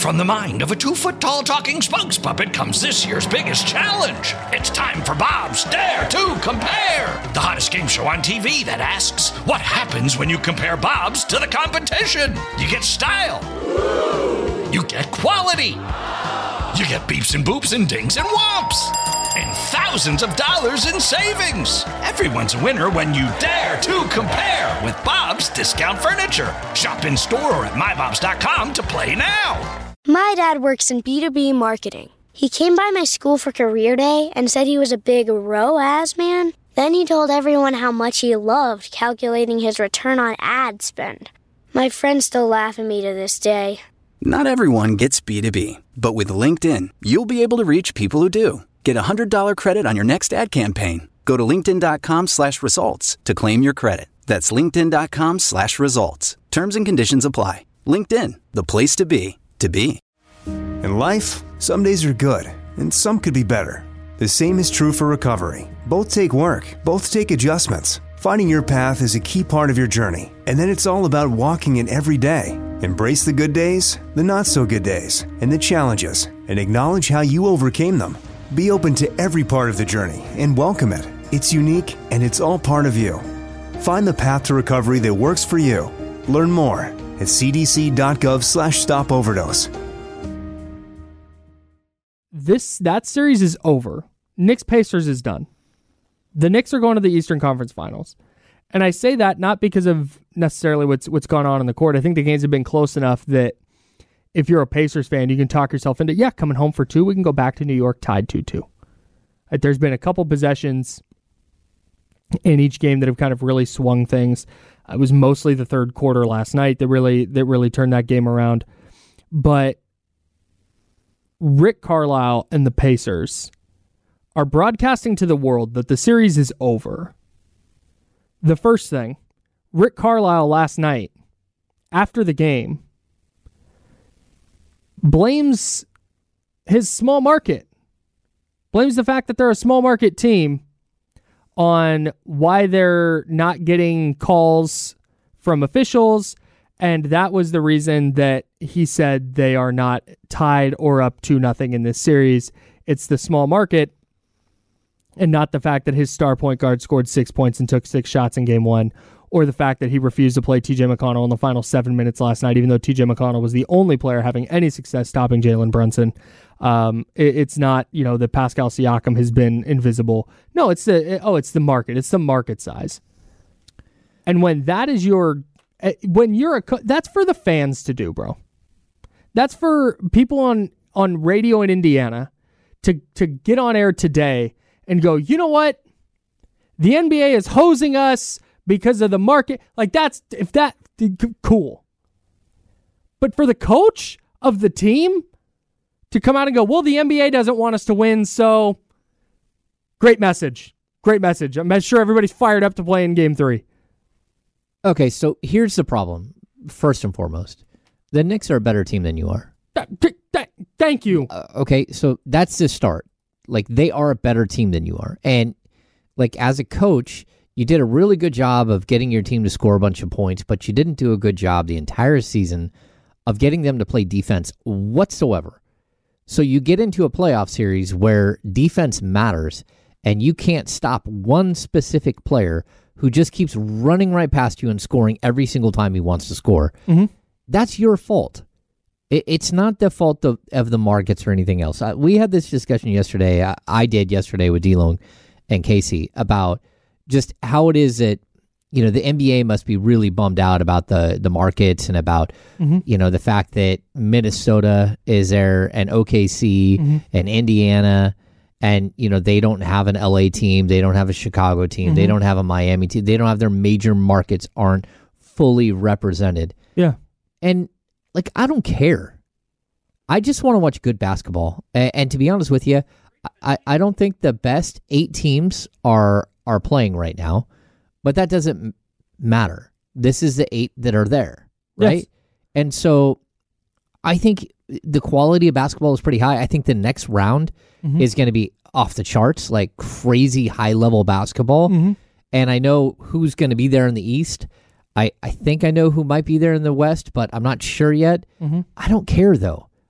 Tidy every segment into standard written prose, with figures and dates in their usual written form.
From the mind of a 2-foot-tall talking spokes puppet comes this year's biggest challenge. It's time for Bob's Dare to Compare, the hottest game show on TV that asks, what happens when you compare Bob's to the competition? You get style. You get quality. You get beeps and boops and dings and whomps. And thousands of dollars in savings. Everyone's a winner when you dare to compare with Bob's Discount Furniture. Shop in store or at mybobs.com to play now. My dad works in B2B marketing. He came by my school for career day and said he was a big ROAS man. Then he told everyone how much he loved calculating his return on ad spend. My friends still laugh at me to this day. Not everyone gets B2B, but with LinkedIn, you'll be able to reach people who do. Get a $100 credit on your next ad campaign. Go to linkedin.com/results to claim your credit. That's linkedin.com/results. Terms and conditions apply. LinkedIn, the place to be, to be. In life, some days are good, and some could be better. The same is true for recovery. Both take work, both take adjustments. Finding your path is a key part of your journey, and then it's all about walking it every day. Embrace the good days, the not-so-good days, and the challenges, and acknowledge how you overcame them. Be open to every part of the journey and welcome it. It's unique, and it's all part of you. Find the path to recovery that works for you. Learn more at cdc.gov/stopoverdose. That series is over. Knicks-Pacers is done. The Knicks are going to the Eastern Conference Finals. And I say that not because of necessarily what's gone on in the court. I think the games have been close enough that if you're a Pacers fan, you can talk yourself into, coming home for 2, we can go back to New York tied 2-2. There's been a couple possessions in each game that have kind of really swung things. It was mostly the third quarter last night that really turned that game around. But Rick Carlisle and the Pacers are broadcasting to the world that the series is over. The first thing, Rick Carlisle last night, after the game, blames his small market, blames the fact that they're a small market team on why they're not getting calls from officials, and that was the reason that he said they are not tied or up 2-0 in this series. It's the small market, and not the fact that his star point guard scored 6 points and took 6 shots in game 1, or the fact that he refused to play TJ McConnell in the final 7 minutes last night, even though TJ McConnell was the only player having any success stopping Jalen Brunson. It's not, that Pascal Siakam has been invisible. No, it's the market. It's the market size. And when that is that's for the fans to do, bro. That's for people on radio in Indiana to get on air today and go, you know what? The NBA is hosing us because of the market. Cool. But for the coach of the team to come out and go, well, the NBA doesn't want us to win, so great message. Great message. I'm sure everybody's fired up to play in Game 3. Okay, so here's the problem. First and foremost, the Knicks are a better team than you are. Thank you. Okay, so that's the start. They are a better team than you are. And, as a coach, you did a really good job of getting your team to score a bunch of points, but you didn't do a good job the entire season of getting them to play defense whatsoever. So you get into a playoff series where defense matters, and you can't stop one specific player who just keeps running right past you and scoring every single time he wants to score. Mm-hmm. That's your fault. It's not the fault of the markets or anything else. We had this discussion yesterday. I did yesterday with D-Long and Casey about just how it is that, the NBA must be really bummed out about the markets and about, the fact that Minnesota is there and OKC and Indiana and, they don't have an LA team. They don't have a Chicago team. They don't have a Miami team. They don't have their major markets aren't fully represented. Yeah. And I don't care. I just want to watch good basketball. And to be honest with you, I don't think the best 8 teams are playing right now, but that doesn't matter. This is the 8 that are there, right? Yes. And so I think the quality of basketball is pretty high. I think the next round is going to be off the charts, crazy high-level basketball. And I know who's going to be there in the East. I think I know who might be there in the West, but I'm not sure yet. I don't care, though.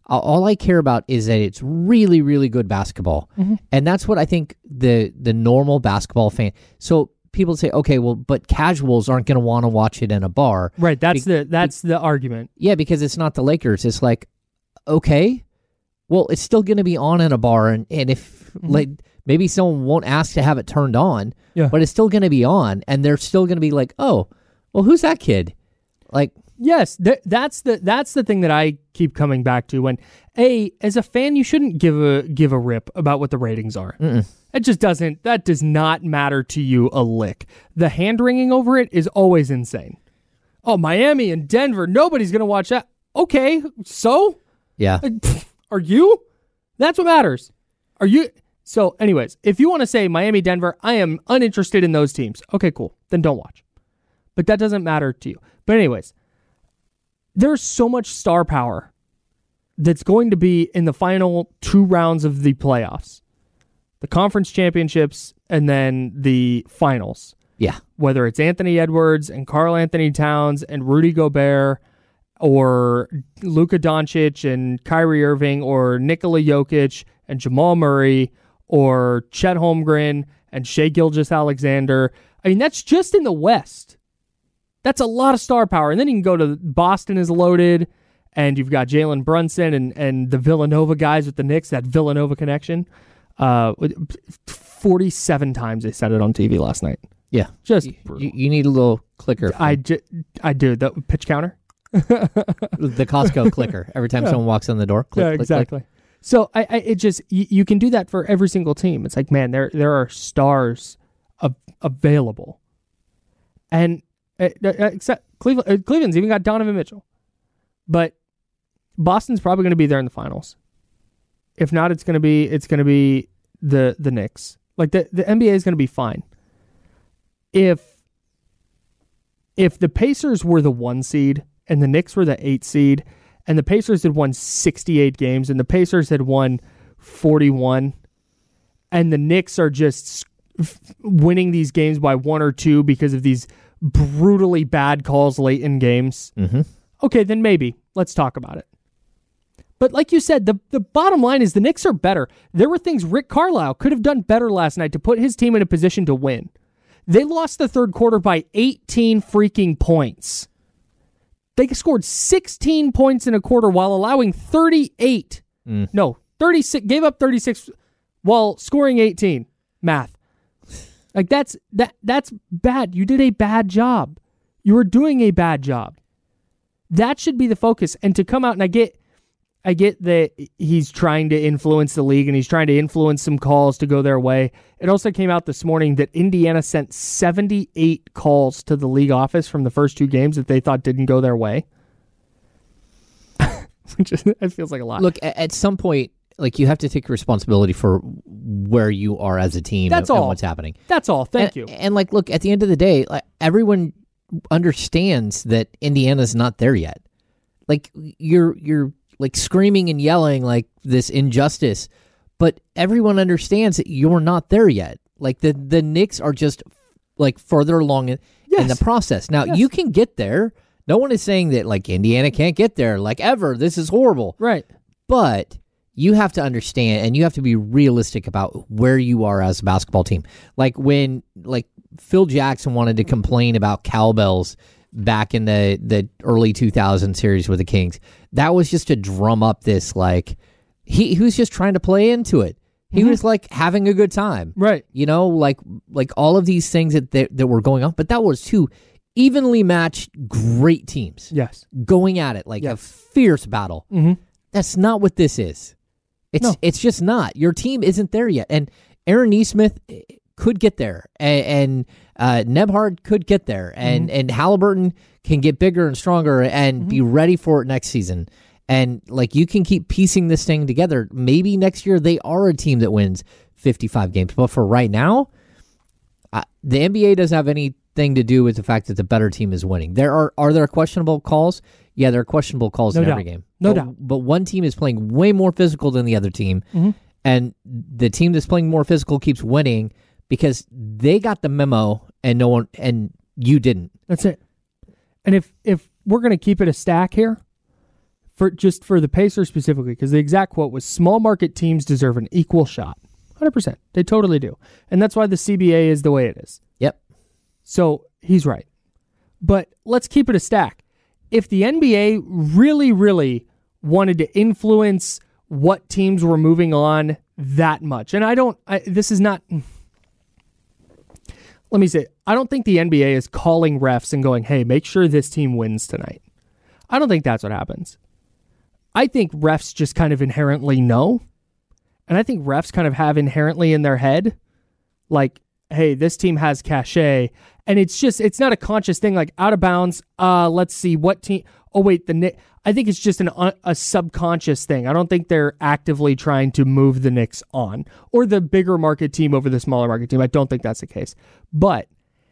All I care about is that it's really, really good basketball. And that's what I think the normal basketball fan. So people say, okay, well, but casuals aren't going to want to watch it in a bar. Right. That's the argument. Yeah, because it's not the Lakers. It's like, okay, well, it's still going to be on in a bar. And if like maybe someone won't ask to have it turned on, but it's still going to be on. And they're still going to be like, oh, well, who's that kid? Like, yes, that's the thing that I keep coming back to. When as a fan, you shouldn't give a rip about what the ratings are. It just doesn't. That does not matter to you a lick. The hand wringing over it is always insane. Oh, Miami and Denver, nobody's gonna watch that. Okay, so yeah, are you? That's what matters. Are you? So, anyways, if you want to say Miami, Denver, I am uninterested in those teams. Okay, cool. Then don't watch. But that doesn't matter to you. But anyways, there's so much star power that's going to be in the final 2 rounds of the playoffs. The conference championships and then the finals. Yeah. Whether it's Anthony Edwards and Karl Anthony Towns and Rudy Gobert or Luka Doncic and Kyrie Irving or Nikola Jokic and Jamal Murray or Chet Holmgren and Shai Gilgeous-Alexander. I mean, that's just in the West. That's a lot of star power. And then you can go to Boston is loaded, and you've got Jalen Brunson and the Villanova guys with the Knicks, that Villanova connection. 47 times they said it on TV last night. Yeah. Just you need a little clicker. I do. The pitch counter. The Costco clicker. Every time someone walks in the door. Click, yeah, click, exactly. Click. So you can do that for every single team. It's like, man, there are stars available. And except Cleveland's even got Donovan Mitchell. But Boston's probably going to be there in the finals. If not, it's going to be the Knicks. Like the NBA is going to be fine. If the Pacers were the 1 seed and the Knicks were the 8 seed, and the Pacers had won 68 games and the Pacers had won 41, and the Knicks are just winning these games by 1 or 2 because of these brutally bad calls late in games, okay, then maybe let's talk about it. But like you said, the bottom line is the Knicks are better. There were things Rick Carlisle could have done better last night to put his team in a position to win. They lost the third quarter by 18 freaking points. They scored 16 points in a quarter while allowing 36, gave up 36 while scoring 18. Math. Like that's bad. You did a bad job. You were doing a bad job. That should be the focus. And to come out, and I get that he's trying to influence the league and he's trying to influence some calls to go their way. It also came out this morning that Indiana sent 78 calls to the league office from the first 2 games that they thought didn't go their way. It feels like a lot. Look, at some point, like, you have to take responsibility for where you are as a team. That's and all. What's happening. That's all. Thank you. And like, look, at the end of the day, like, everyone understands that Indiana's not there yet. Like, you're like screaming and yelling like this injustice, but everyone understands that you're not there yet. Like the Knicks are just like further along in the process. Now you can get there. No one is saying that like Indiana can't get there like ever. This is horrible. Right. But you have to understand and you have to be realistic about where you are as a basketball team. Like when like Phil Jackson wanted to complain about cowbells back in the early 2000 series with the Kings. That was just to drum up this, like, he was just trying to play into it. He was like having a good time. Right. You know, like all of these things that were going on. But that was 2 evenly matched great teams. Yes. Going at it like a fierce battle. That's not what this is. It's just not. Your team isn't there yet. And Aaron Nesmith could get there, and Nebhard could get there, and Halliburton can get bigger and stronger and be ready for it next season. And like you can keep piecing this thing together. Maybe next year they are a team that wins 55 games. But for right now, the NBA doesn't have anything to do with the fact that the better team is winning. Are there questionable calls? Yeah, there are questionable calls in every game. No doubt. But one team is playing way more physical than the other team, and the team that's playing more physical keeps winning because they got the memo and no one, and you didn't. That's it. And if we're going to keep it a stack here, for the Pacers specifically, because the exact quote was, small market teams deserve an equal shot. 100%. They totally do. And that's why the CBA is the way it is. Yep. So he's right. But let's keep it a stack. If the NBA really, really wanted to influence what teams were moving on that much, and I don't think the NBA is calling refs and going, hey, make sure this team wins tonight. I don't think that's what happens. I think refs just kind of inherently know. And I think refs kind of have inherently in their head, like, hey, this team has cachet. And it's not a conscious thing, like out of bounds. Let's see what team. Oh, wait, I think it's just a subconscious thing. I don't think they're actively trying to move the Knicks on or the bigger market team over the smaller market team. I don't think that's the case. But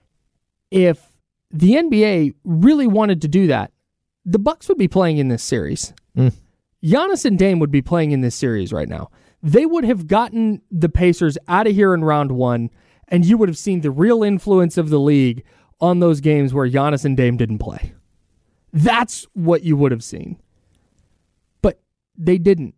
if the NBA really wanted to do that, the Bucks would be playing in this series. Giannis and Dame would be playing in this series right now. They would have gotten the Pacers out of here in round one, and you would have seen the real influence of the league on those games where Giannis and Dame didn't play. That's what you would have seen. But they didn't.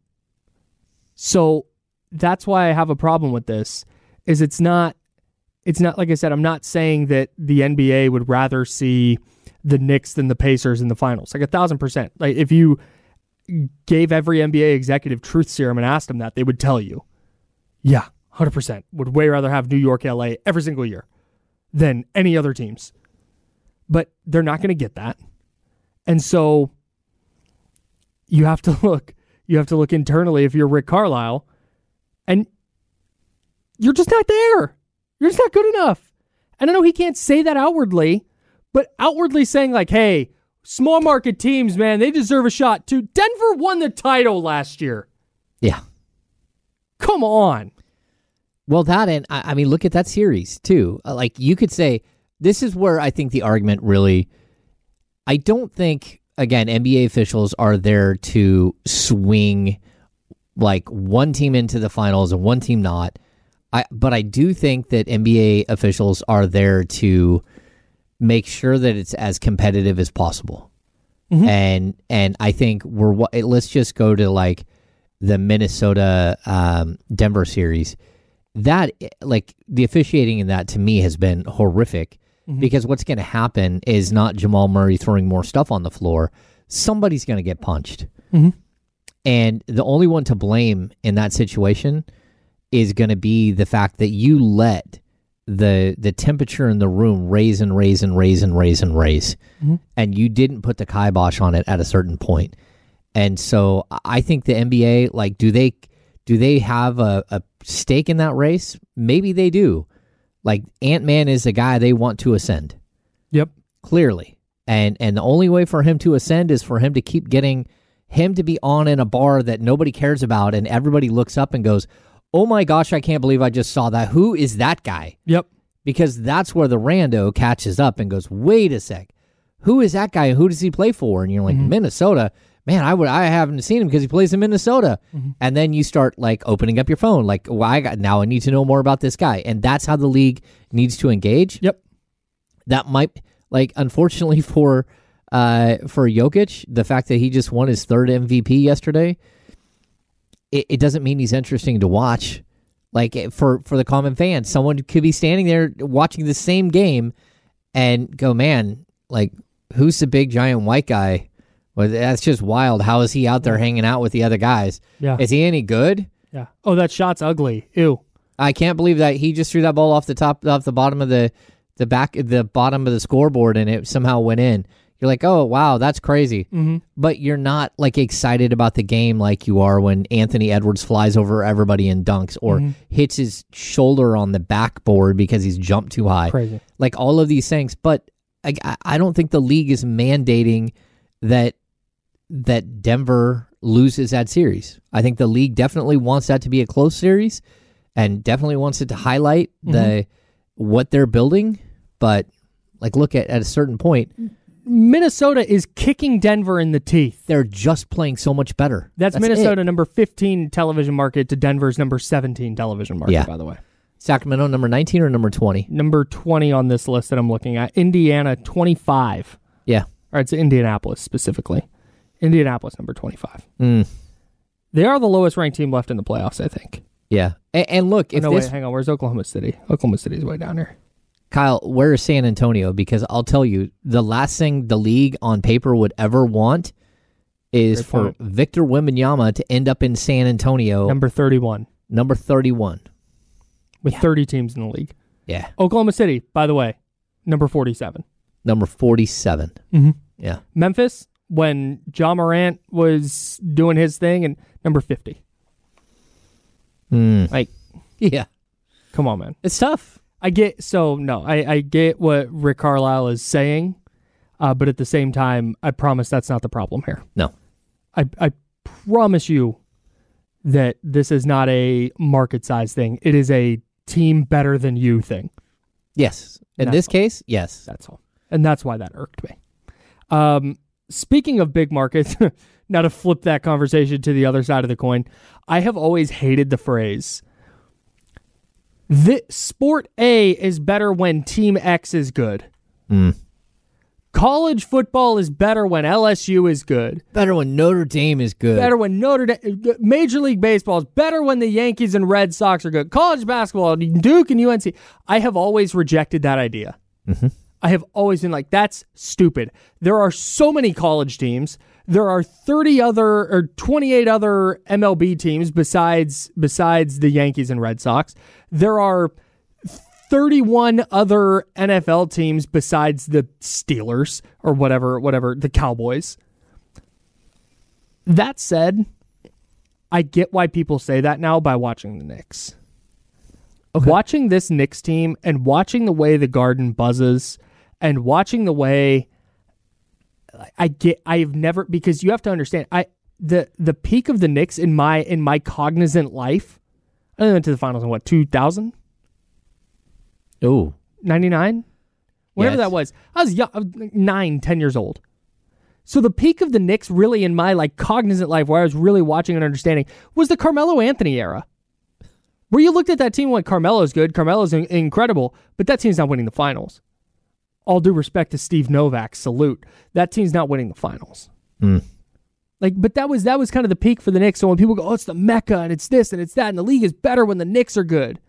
So that's why I have a problem with this, is it's not like I said, I'm not saying that the NBA would rather see the Knicks than the Pacers in the finals. Like 1,000%. Like if you gave every NBA executive truth serum and asked them that, they would tell you, yeah, 100%, would way rather have New York, LA every single year than any other teams. But they're not going to get that. And so you have to look internally if you're Rick Carlisle, and you're just not there. You're just not good enough. And I know he can't say that outwardly, but outwardly saying like, hey, small market teams, man, they deserve a shot too. Denver won the title last year. Yeah. Come on. Well, that, and I mean, look at that series too. Like you could say, this is where I think the argument really, I don't think, again, NBA officials are there to swing like one team into the finals and one team not. But I do think that NBA officials are there make sure that it's as competitive as possible. Mm-hmm. And I think let's just go to like the Minnesota Denver series. That, like, the officiating in that to me has been horrific, because what's going to happen is not Jamal Murray throwing more stuff on the floor. Somebody's going to get punched. Mm-hmm. And the only one to blame in that situation is going to be the fact that you let the temperature in the room raise and raise and raise and raise and raise. Mm-hmm. And you didn't put the kibosh on it at a certain point. And so I think the NBA, like, do they have a stake in that race? Maybe they do. Like, Ant-Man is a guy they want to ascend. Yep. Clearly. And the only way for him to ascend is for him to keep getting him to be on in a bar that nobody cares about, and everybody looks up and goes, oh my gosh, I can't believe I just saw that. Who is that guy? Yep. Because that's where the rando catches up and goes, wait a sec. Who is that guy? Who does he play for? And you're like, Minnesota. Man, I haven't seen him because he plays in Minnesota. Mm-hmm. And then you start like opening up your phone. Like, well, I need to know more about this guy. And that's how the league needs to engage. Yep. That might, like, unfortunately for Jokic, the fact that he just won his third MVP yesterday, it doesn't mean he's interesting to watch. Like, for the common fan, someone could be standing there watching the same game and go, man, like, who's the big giant white guy? Well, that's just wild. How is he out there hanging out with the other guys? Yeah. Is he any good? Yeah. Oh, that shot's ugly. Ew. I can't believe that he just threw that ball off the bottom of the bottom of the scoreboard, and it somehow went in. You're like, oh, wow, that's crazy. Mm-hmm. But you're not, like, excited about the game like you are when Anthony Edwards flies over everybody and dunks, or hits his shoulder on the backboard because he's jumped too high. Crazy. Like, all of these things. But I don't think the league is mandating that Denver loses that series. I think the league definitely wants that to be a close series and definitely wants it to highlight what they're building. But, like, look at a certain point, Minnesota is kicking Denver in the teeth. They're just playing so much better. That's Minnesota, number 15 television market, to Denver's number 17 television market, by the way. Sacramento, number 19 or number 20? Number 20 on this list that I'm looking at. Indiana, 25. Yeah. All right, it's Indianapolis specifically. Indianapolis, number 25. They are the lowest ranked team left in the playoffs, I think. Yeah. And look, if wait, hang on. Where's Oklahoma City? Oklahoma City's way down here. Kyle, where is San Antonio? Because I'll tell you, the last thing the league on paper would ever want is for Victor Wembanyama to end up in San Antonio. Number 31. Number 31. With 30 teams in the league. Yeah. Oklahoma City, by the way, number 47. Number 47. Mm-hmm. Yeah. Memphis, when Ja Morant was doing his thing, and number 50. Like, yeah. Come on, man. It's tough. I get what Rick Carlisle is saying, but at the same time, I promise that's not the problem here. No. I promise you that this is not a market size thing. It is a team better than you thing. Yes. In this case, yes. That's all. And that's why that irked me. Speaking of big markets, now to flip that conversation to the other side of the coin, I have always hated the phrase, Sport A is better when Team X is good. College football is better when LSU is good. Better when Notre Dame is good. Better when Major League Baseball is better when the Yankees and Red Sox are good. College basketball, Duke and UNC. I have always rejected that idea. I have always been like, that's stupid. There are so many college teams. There are 28 other MLB teams besides the Yankees and Red Sox. There are 31 other NFL teams besides the Steelers or whatever, the Cowboys. That said, I get why people say that now by watching the Knicks. Okay. Watching this Knicks team and watching the way the Garden buzzes and watching the way I've never, because you have to understand, the peak of the Knicks in my cognizant life, I went to the finals in 2000? Oh. 99? Whatever that was. I was young, 9, 10 years old. So the peak of the Knicks really in my cognizant life where I was really watching and understanding was the Carmelo Anthony era. Where you looked at that team and went, Carmelo's good, Carmelo's incredible, but that team's not winning the finals. All due respect to Steve Novak, salute. That team's not winning the finals. But that was kind of the peak for the Knicks. So when people go, oh, it's the Mecca and it's this and it's that, and the league is better when the Knicks are good.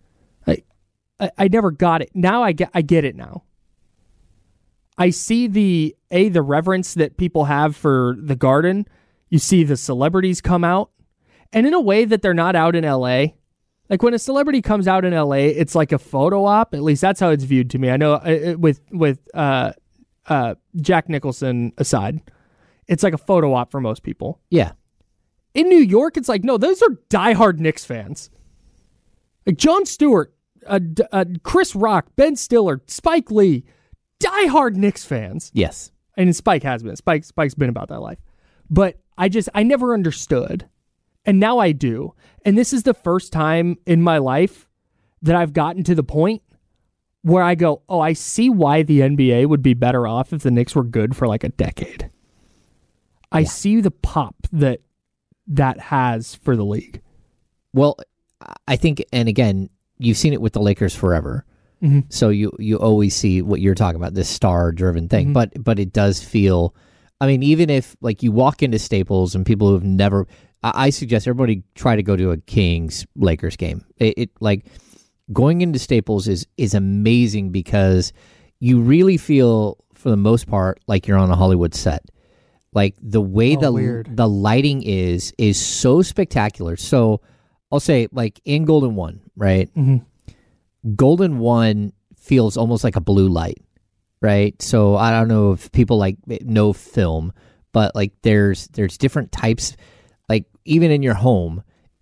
I never got it. Now I get it now. I see the reverence that people have for the Garden. You see the celebrities come out, and in a way that they're not out in LA. Like when a celebrity comes out in LA, it's like a photo op. At least that's how it's viewed to me. I know with Jack Nicholson aside, it's like a photo op for most people. Yeah. In New York, it's like, no, those are diehard Knicks fans. Like Jon Stewart, Chris Rock, Ben Stiller, Spike Lee, diehard Knicks fans. Yes. And Spike has been. Spike's been about that life. But I never understood. And now I do. And this is the first time in my life that I've gotten to the point where I go, oh, I see why the NBA would be better off if the Knicks were good for a decade. I see the pop that has for the league. Well, I think, and again, you've seen it with the Lakers forever. Mm-hmm. So you always see what you're talking about, this star-driven thing. Mm-hmm. But it does feel, I mean, even if you walk into Staples and people who've never, I suggest everybody try to go to a Kings-Lakers game. It going into Staples is amazing because you really feel, for the most part, like you're on a Hollywood set. Like the way the lighting is so spectacular. So I'll say, in Golden One, right? Mm-hmm. Golden One feels almost like a blue light, right? So I don't know if people know film, but there's different types. Even in your home,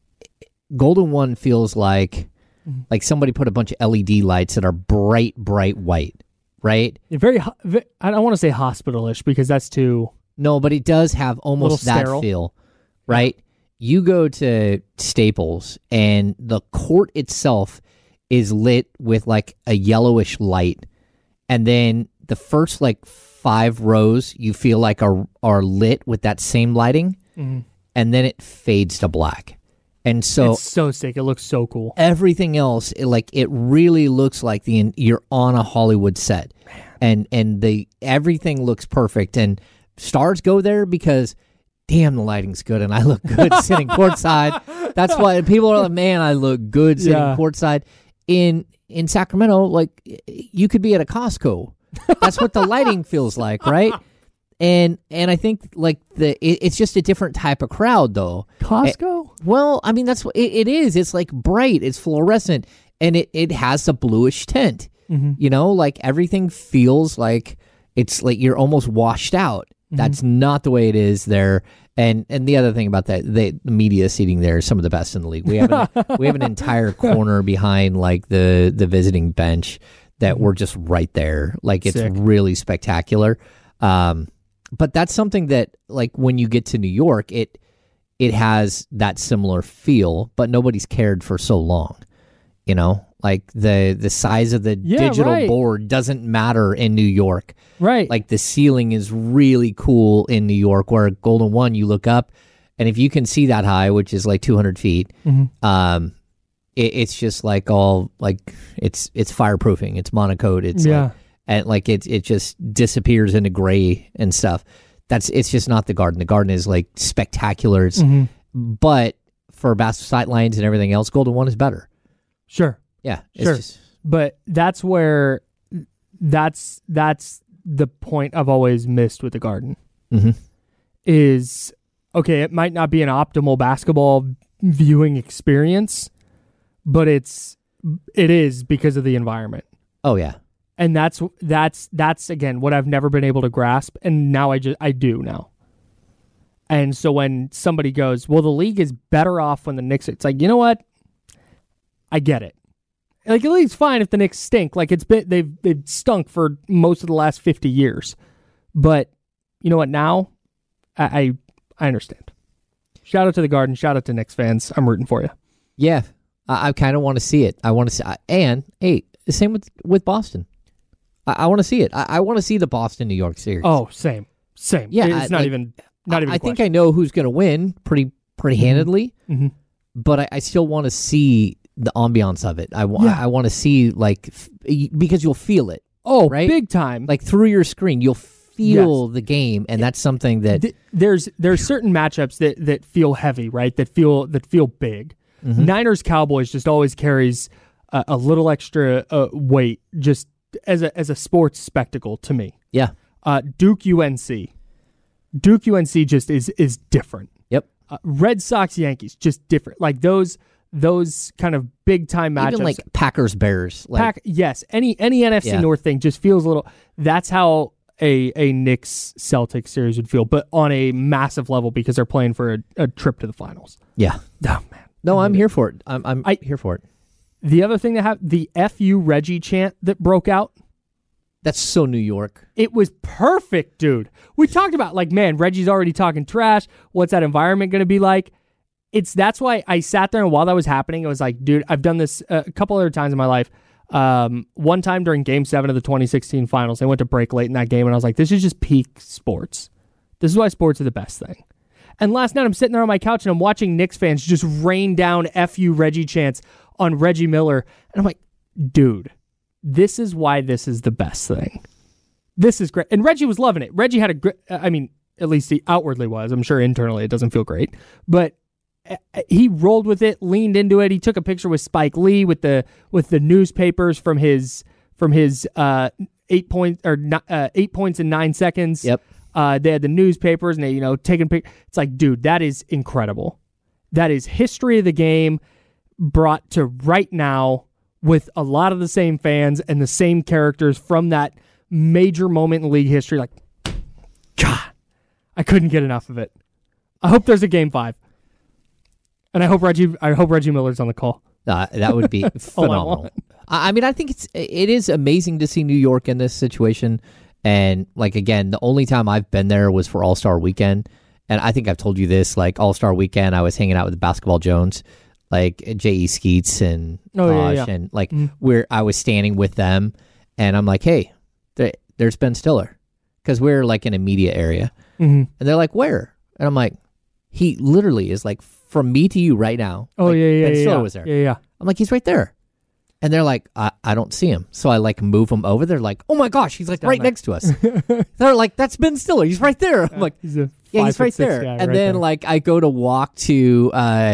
Golden One feels like somebody put a bunch of LED lights that are bright white, right? Very, I don't want to say hospitalish because that's too... No, but it does have almost that sterile feel, right? You go to Staples and the court itself is lit with a yellowish light, and then the first 5 rows you feel are lit with that same lighting, and then it fades to black. And so it's so sick. It looks so cool. Everything else, it really looks like you're on a Hollywood set, and everything looks perfect. And stars go there because, damn, the lighting's good and I look good sitting courtside. That's why people are like, man, I look good sitting courtside. In Sacramento, like, you could be at a Costco. That's what the lighting feels like, right? And I think like it's just a different type of crowd, though. Costco? Well, I mean, that's what it is. It's like bright, it's fluorescent, and it has a bluish tint. You know, like everything feels like it's like you're almost washed out. That's not the way it is there. And the other thing about that, the media seating there is some of the best in the league. We have an entire corner behind like the visiting bench that we're just right there. Like it's really spectacular. But that's something that like when you get to New York, it has that similar feel, but nobody's cared for so long. You know, like the size of the digital board doesn't matter in New York. Right. Like the ceiling is really cool in New York, where Golden One, you look up, and if you can see that high, which is like 200 feet, it's just like all like it's fireproofing, it's monocoat, it's like, and like it just disappears into gray and stuff. It's just not the Garden. The Garden is like spectacular. But for basketball sight lines and everything else, Golden One is better. Sure. Yeah. Sure. But that's where that's the point I've always missed with the Garden. Is, okay, it might not be an optimal basketball viewing experience, but it is because of the environment. Oh yeah. And that's again what I've never been able to grasp, and now I do now. And so when somebody goes, well, the league is better off when the Knicks, it's like, you know what? I get it. Like, the league's fine if the Knicks stink. Like, they've stunk for most of the last 50 years. But you know what? Now, I understand. Shout out to the Garden. Shout out to Knicks fans. I'm rooting for you. Yeah, I kind of want to see it. I want to see, and hey, the same with Boston. I want to see it. I want to see the Boston New York series. Oh, same. Yeah, it's not even. I think I know who's going to win pretty handedly, but I still want to see the ambiance of it. I want to see, like, because you'll feel it. Oh, right? Big time. Like through your screen, you'll feel the game, and that's something that there's certain matchups that feel heavy, right? That feel big. Niners Cowboys just always carries a little extra weight, just as a sports spectacle to me. Yeah. Duke UNC just is different. Yep. Red Sox Yankees just different. Like those kind of big time matchups. Even like Packers Bears. Like, yes. Any NFC North thing just feels a little. That's how a Knicks Celtics series would feel, but on a massive level because they're playing for a trip to the finals. Yeah. Oh man. No, I'm here for it. I'm here for it. The other thing that happened, the FU Reggie chant that broke out. That's so New York. It was perfect, dude. We talked about, like, man, Reggie's already talking trash. What's that environment going to be like? That's why I sat there, and while that was happening, I was like, dude, I've done this a couple other times in my life. One time during Game 7 of the 2016 finals, they went to break late in that game, and I was like, this is just peak sports. This is why sports are the best thing. And last night, I'm sitting there on my couch, and I'm watching Knicks fans just rain down FU Reggie chants on Reggie Miller. And I'm like, dude, this is why this is the best thing. This is great. And Reggie was loving it. Reggie had a great, I mean, at least he outwardly was. I'm sure internally it doesn't feel great. But he rolled with it, leaned into it. He took a picture with Spike Lee with the newspapers from his 8 points in 9 seconds. Yep. They had the newspapers and they, taking pictures. It's like, dude, that is incredible. That is history of the game brought to right now with a lot of the same fans and the same characters from that major moment in league history. Like, God, I couldn't get enough of it. I hope there's a Game 5. And I hope Reggie Miller's on the call. That would be phenomenal. I mean, I think it is amazing to see New York in this situation. And, like, again, the only time I've been there was for All-Star Weekend. And I think I've told you this, like, All-Star Weekend, I was hanging out with Basketball Jones, like J.E. Skeets and Tosh, and, like, where I was standing with them. And I'm like, hey, there's Ben Stiller. Because we're, like, in a media area. And they're like, where? And I'm like, he literally is, like, from me to you right now. Oh, like, Ben Stiller was there. Yeah. I'm like, he's right there. And they're like, I don't see him. So I like move him over. They're like, oh my gosh, he's like right next to us. They're like, that's Ben Stiller. He's right there. I'm like, he's right there. And then like I go to walk to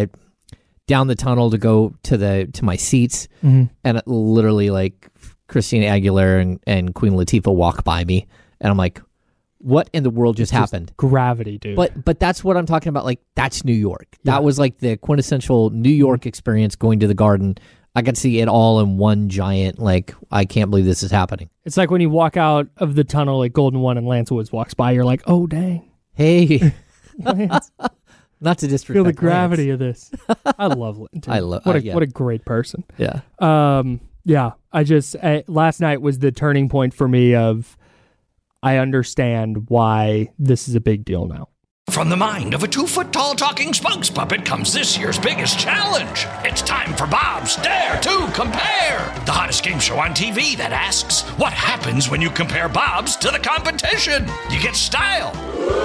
down the tunnel to go to my seats, and it literally like Christina Aguilera and Queen Latifah walk by me, and I'm like, what in the world just happened? Gravity, dude. But that's what I'm talking about. Like, that's New York. Yeah. That was like the quintessential New York experience, going to the Garden. I could see it all in one giant, like, I can't believe this is happening. It's like when you walk out of the tunnel, like Golden One and Lance Woods walks by, you're like, oh, dang. Hey. Lance. Not to disrespect Feel the gravity Lance. of this. I love Lance. What a great person. Yeah. Yeah. Last night was the turning point for me of, I understand why this is a big deal now. From the mind of a 2-foot-tall talking spokes puppet comes this year's biggest challenge. It's time for Bob's Dare to Compare, the hottest game show on TV that asks, what happens when you compare Bob's to the competition? You get style.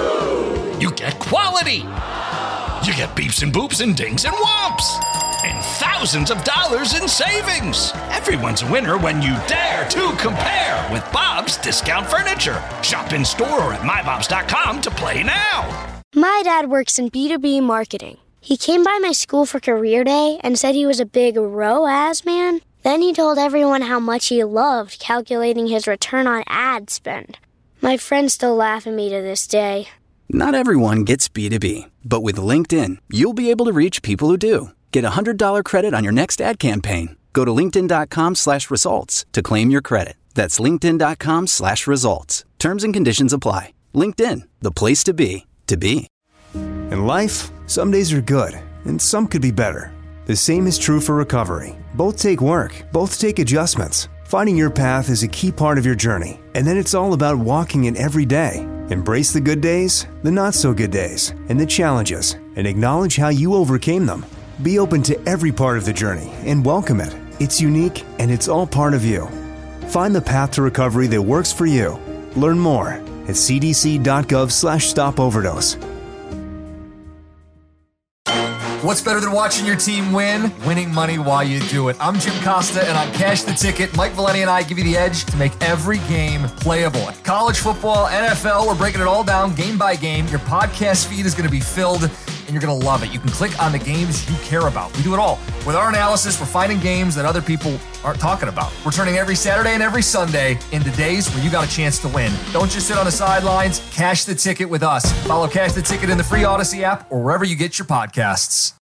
You get quality. You get beeps and boops and dings and whomps. And thousands of dollars in savings. Everyone's a winner when you dare to compare with Bob's Discount Furniture. Shop in store or at mybobs.com to play now. My dad works in B2B marketing. He came by my school for career day and said he was a big ROAS man. Then he told everyone how much he loved calculating his return on ad spend. My friends still laugh at me to this day. Not everyone gets B2B, but with LinkedIn, you'll be able to reach people who do. Get a $100 credit on your next ad campaign. Go to linkedin.com/results to claim your credit. That's linkedin.com/results. Terms and conditions apply. LinkedIn, the place to be, to be. In life, some days are good, and some could be better. The same is true for recovery. Both take work, both take adjustments. Finding your path is a key part of your journey, and then it's all about walking it every day. Embrace the good days, the not-so-good days, and the challenges, and acknowledge how you overcame them. Be open to every part of the journey and welcome it. It's unique, and it's all part of you. Find the path to recovery that works for you. Learn more at cdc.gov/stopoverdose. What's better than watching your team win? Winning money while you do it. I'm Jim Costa, and on Cash the Ticket, Mike Valeni and I give you the edge to make every game playable. College football, NFL, we're breaking it all down game by game. Your podcast feed is going to be filled, and you're going to love it. You can click on the games you care about. We do it all. With our analysis, we're finding games that other people aren't talking about. We're turning every Saturday and every Sunday into days where you got a chance to win. Don't just sit on the sidelines. Cash the Ticket with us. Follow Cash the Ticket in the free Odyssey app or wherever you get your podcasts.